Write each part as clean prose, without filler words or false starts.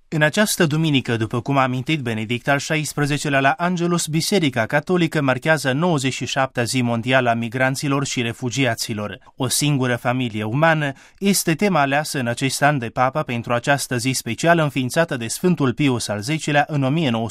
În această duminică, după cum a amintit Benedict al XVI-lea la Angelus, Biserica Catolică marchează 97-a zi mondială a migranților și refugiaților. O singură familie umană este tema aleasă în acest an de Papa pentru această zi specială înființată de Sfântul Pius al X-lea în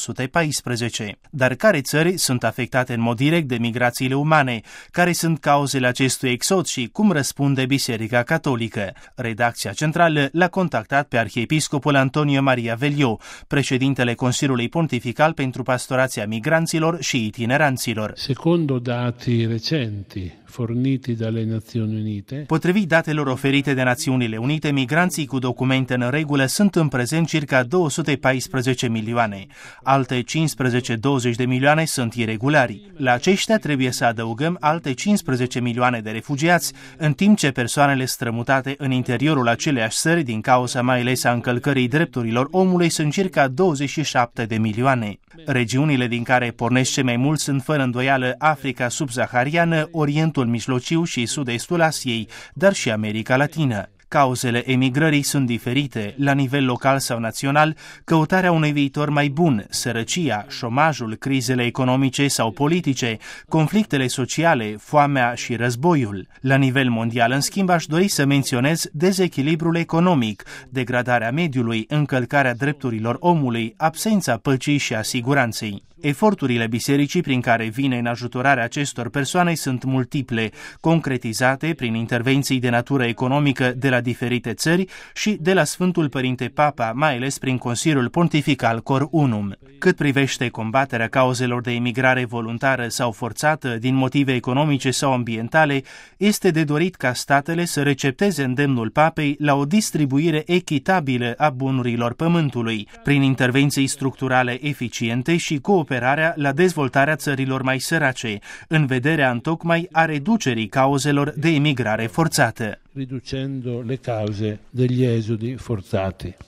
1914. Dar care țări sunt afectate în mod direct de migrațiile umane? Care sunt cauzele acestui exod și cum răspunde Biserica Catolică? Redacția centrală l-a contactat pe arhiepiscopul Antonio Maria Velio, președintele Consiliului Pontifical pentru Pastorația Migranților și Itineranților. Secondo dati recenti forniti dalle Nazioni Unite, potrivit datelor oferite de Națiunile Unite, migranții cu documente în regulă sunt în prezent circa 214 milioane. Alte 15-20 de milioane sunt iregulari. La aceștia trebuie să adăugăm alte 15 milioane de refugiați, în timp ce persoanele strămutate în interiorul aceleiași țări din cauza mai ales a încălcării drepturilor omului sunt circa 27 de milioane. Regiunile din care pornesc cei mai mulți sunt fără îndoială Africa subsahariană, Orientul Mijlociu și Sud-Estul Asiei, dar și America Latină. Cauzele emigrării sunt diferite, la nivel local sau național, căutarea unui viitor mai bun, sărăcia, șomajul, crizele economice sau politice, conflictele sociale, foamea și războiul. La nivel mondial, în schimb, aș dori să menționez dezechilibrul economic, degradarea mediului, încălcarea drepturilor omului, absența păcii și a siguranței. Eforturile bisericii prin care vine în ajutorarea acestor persoane sunt multiple, concretizate prin intervenții de natură economică de la diferite țări și de la Sfântul Părinte Papa, mai ales prin Consiliul Pontifical Cor Unum. Cât privește combaterea cauzelor de emigrare voluntară sau forțată din motive economice sau ambientale, este de dorit ca statele să recepteze îndemnul Papei la o distribuire echitabilă a bunurilor pământului, prin intervenții structurale eficiente și cooperarea la dezvoltarea țărilor mai sărace, în vederea întocmai a reducerii cauzelor de emigrare forțată. Riducendo le cause degli esodi forzati.